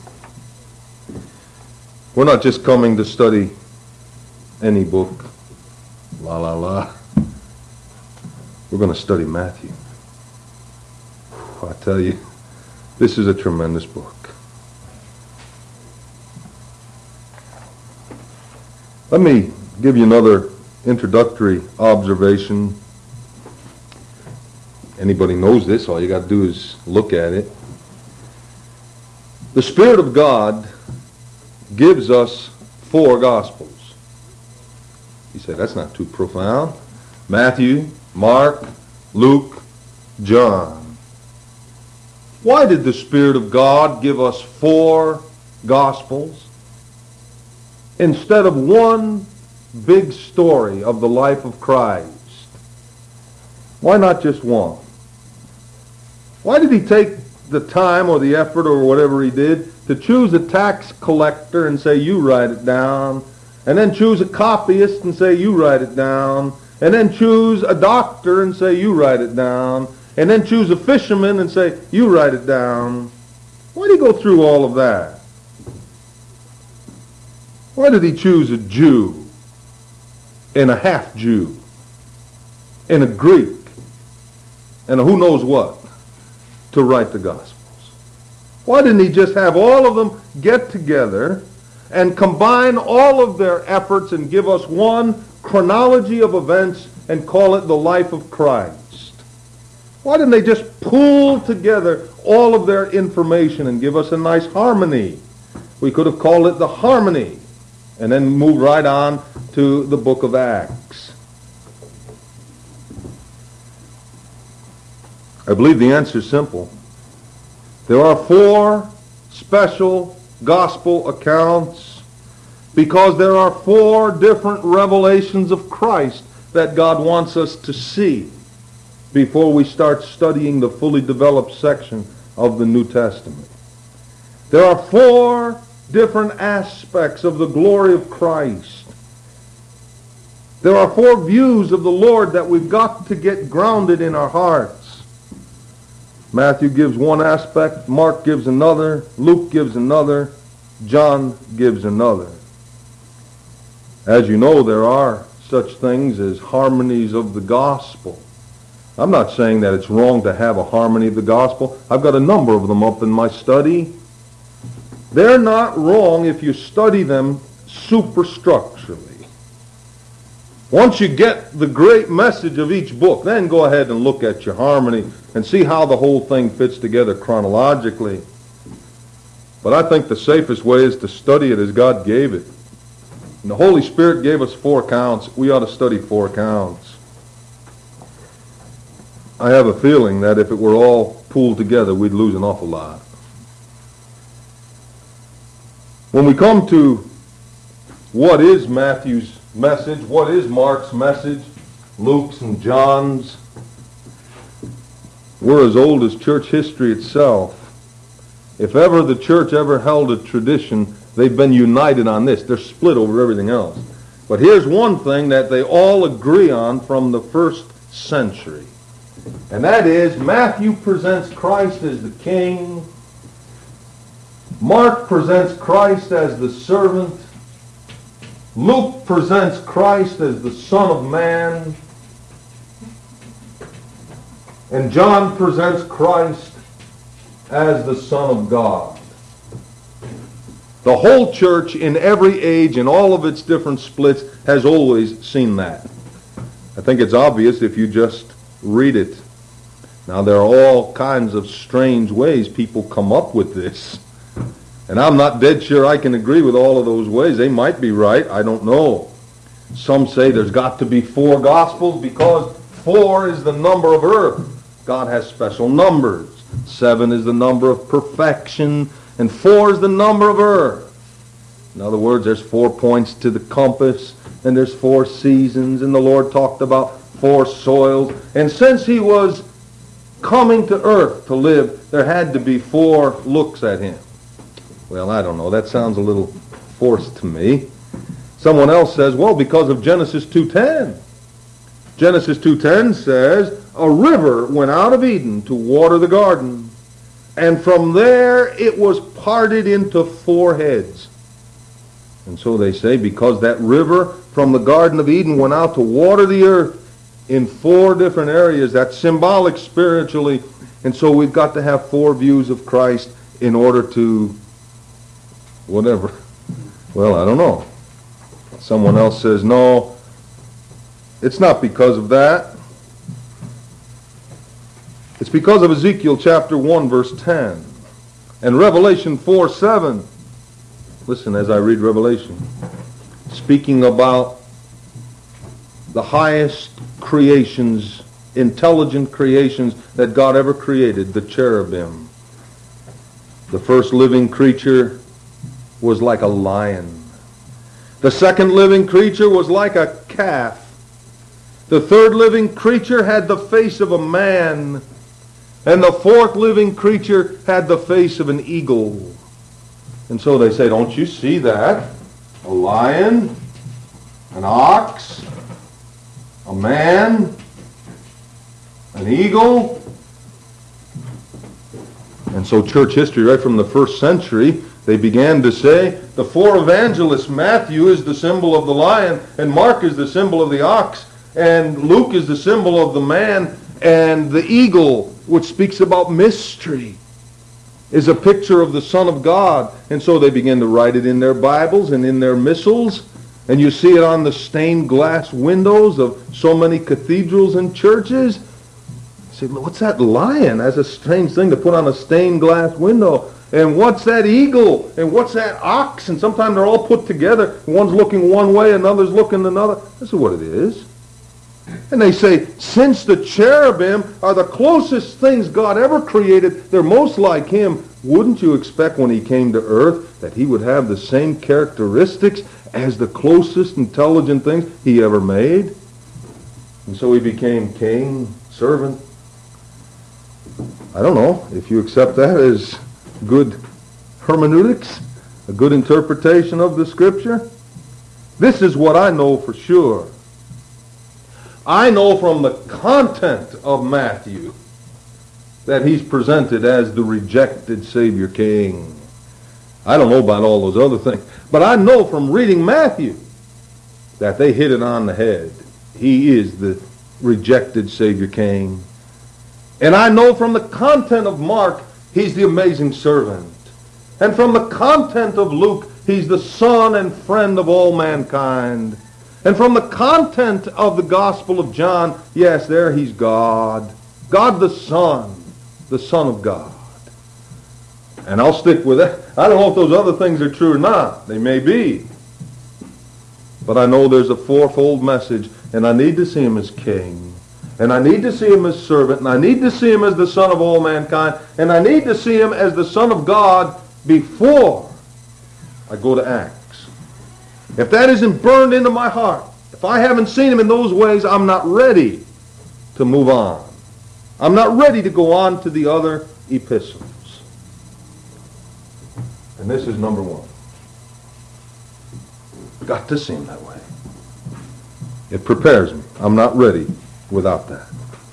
We're not just coming to study any book. La la la. We're going to study Matthew. I tell you, this is a tremendous book. Let me give you another introductory observation. Anybody knows this, all you got to do is look at it. The Spirit of God gives us 4 Gospels. You say, that's not too profound. Matthew, Mark, Luke, John. Why did the Spirit of God give us 4 Gospels instead of one big story of the life of Christ? Why not just one? Why did he take the time or the effort or whatever he did to choose a tax collector and say, you write it down, and then choose a copyist and say, you write it down, and then choose a doctor and say, you write it down, and then choose a fisherman and say, you write it down? Why did he go through all of that? Why did he choose a Jew and a half-Jew and a Greek and a who knows what to write the Gospels? Why didn't he just have all of them get together and combine all of their efforts and give us one chronology of events and call it the life of Christ? Why didn't they just pool together all of their information and give us a nice harmony? We could have called it the harmony and then moved right on to the book of Acts. I believe the answer is simple. There are 4 special gospel accounts because there are 4 different revelations of Christ that God wants us to see before we start studying the fully developed section of the New Testament. There are 4 different aspects of the glory of Christ. There are 4 views of the Lord that we've got to get grounded in our hearts. Matthew gives one aspect, Mark gives another, Luke gives another, John gives another. As you know, there are such things as harmonies of the gospel. I'm not saying that it's wrong to have a harmony of the gospel. I've got a number of them up in my study. They're not wrong if you study them superstructurally. Once you get the great message of each book, then go ahead and look at your harmony and see how the whole thing fits together chronologically. But I think the safest way is to study it as God gave it. And the Holy Spirit gave us 4 accounts. We ought to study 4 accounts. I have a feeling that if it were all pooled together, we'd lose an awful lot. When we come to what is Matthew's message, what is Mark's message, Luke's and John's, we're as old as church history itself. If ever the church ever held a tradition, they've been united on this. They're split over everything else. But here's one thing that they all agree on from the first century. And that is, Matthew presents Christ as the king. Mark presents Christ as the servant. Luke presents Christ as the Son of Man. And John presents Christ as the Son of God. The whole church in every age, in all of its different splits, has always seen that. I think it's obvious if you just read it. Now, there are all kinds of strange ways people come up with this. And I'm not dead sure I can agree with all of those ways. They might be right. I don't know. Some say there's got to be 4 Gospels because 4 is the number of earth. God has special numbers. 7 is the number of perfection, and 4 is the number of earth. In other words, there's 4 points to the compass, and there's 4 seasons, and the Lord talked about 4 soils. And since he was coming to earth to live, there had to be 4 looks at him. Well, I don't know. That sounds a little forced to me. Someone else says, well, because of Genesis 2:10. Genesis 2:10 says, a river went out of Eden to water the garden, and from there it was parted into 4 heads. And so they say, because that river from the Garden of Eden went out to water the earth in 4 different areas, that's symbolic spiritually, and so we've got to have 4 views of Christ in order to whatever. Well, I don't know. Someone else says, no, it's not because of that. It's because of Ezekiel chapter 1, verse 10. And Revelation 4:7. Listen as I read Revelation. Speaking about the highest creations, intelligent creations that God ever created, the cherubim. The first living creature was like a lion. The second living creature was like a calf. The third living creature had the face of a man. And the fourth living creature had the face of an eagle. And so they say, don't you see that? A lion, an ox, a man, an eagle. And so church history, right from the first century, they began to say, the 4 evangelists, Matthew is the symbol of the lion, and Mark is the symbol of the ox, and Luke is the symbol of the man, and the eagle, which speaks about mystery, is a picture of the Son of God. And so they began to write it in their Bibles and in their missals. And you see it on the stained glass windows of so many cathedrals and churches. You say, what's that lion? That's a strange thing to put on a stained glass window. And what's that eagle? And what's that ox? And sometimes they're all put together. One's looking one way, another's looking another. This is what it is. And they say, since the cherubim are the closest things God ever created, they're most like him, wouldn't you expect when he came to earth that he would have the same characteristics as the closest intelligent things he ever made? And so he became king, servant. I don't know if you accept that as good hermeneutics, a good interpretation of the Scripture. This is what I know for sure. I know from the content of Matthew that he's presented as the rejected Savior King. I don't know about all those other things, but I know from reading Matthew that they hit it on the head. He is the rejected Savior King. And I know from the content of Mark, he's the amazing servant. And from the content of Luke, he's the son and friend of all mankind. And from the content of the Gospel of John, yes, there he's God. God the Son of God. And I'll stick with that. I don't know if those other things are true or not. They may be. But I know there's a fourfold message, and I need to see him as king. And I need to see him as servant, and I need to see him as the Son of all mankind, and I need to see him as the Son of God before I go to Acts. If that isn't burned into my heart, if I haven't seen him in those ways, I'm not ready to move on. I'm not ready to go on to the other epistles. And this is number one. Got to see him that way. It prepares me. I'm not ready without that.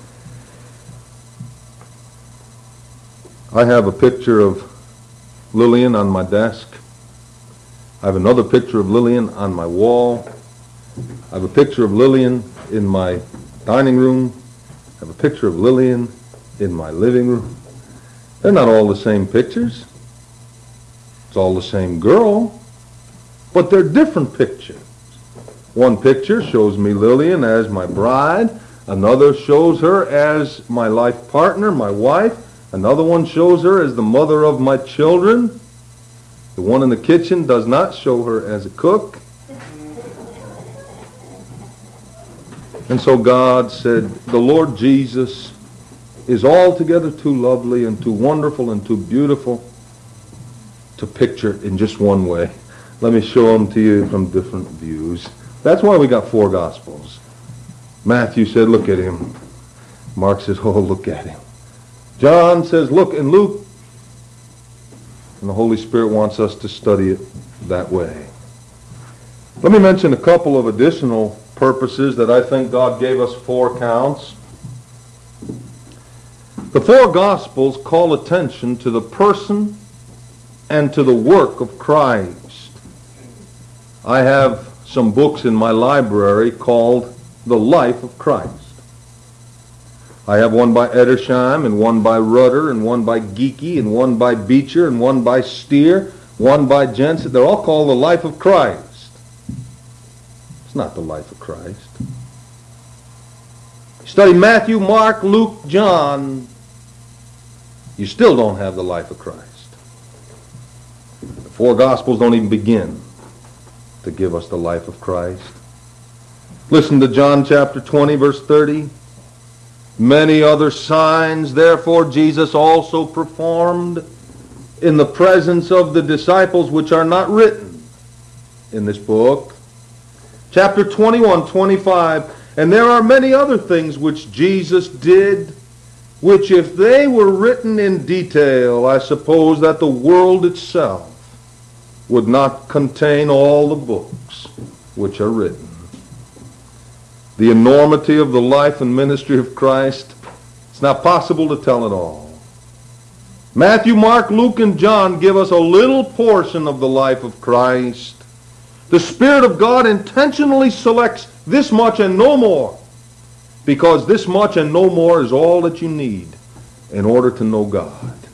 I have a picture of Lillian on my desk. I have another picture of Lillian on my wall. I have a picture of Lillian in my dining room. I have a picture of Lillian in my living room. They're not all the same pictures. It's all the same girl, but they're different pictures. One picture shows me Lillian as my bride. Another shows her as my life partner, my wife. Another one shows her as the mother of my children. The one in the kitchen does not show her as a cook. And so God said, the Lord Jesus is altogether too lovely and too wonderful and too beautiful to picture in just one way. Let me show them to you from different views. That's why we got 4 Gospels. Matthew said, look at him. Mark says, oh, look at him. John says, look, and Luke. And the Holy Spirit wants us to study it that way. Let me mention a couple of additional purposes that I think God gave us 4 accounts. The 4 Gospels call attention to the person and to the work of Christ. I have some books in my library called The Life of Christ. I have one by Edersheim, and one by Rudder, and one by Geeky, and one by Beecher, and one by Steer, one by Jensen. They're all called The Life of Christ. It's not the life of Christ. You study Matthew, Mark, Luke, John, you still don't have the life of Christ. The 4 Gospels don't even begin to give us the life of Christ. Listen to John chapter 20, verse 30. Many other signs, therefore, Jesus also performed in the presence of the disciples, which are not written in this book. Chapter 21, 25. And there are many other things which Jesus did, which if they were written in detail, I suppose that the world itself would not contain all the books which are written. The enormity of the life and ministry of Christ, it's not possible to tell it all. Matthew, Mark, Luke, and John give us a little portion of the life of Christ. The Spirit of God intentionally selects this much and no more, because this much and no more is all that you need in order to know God.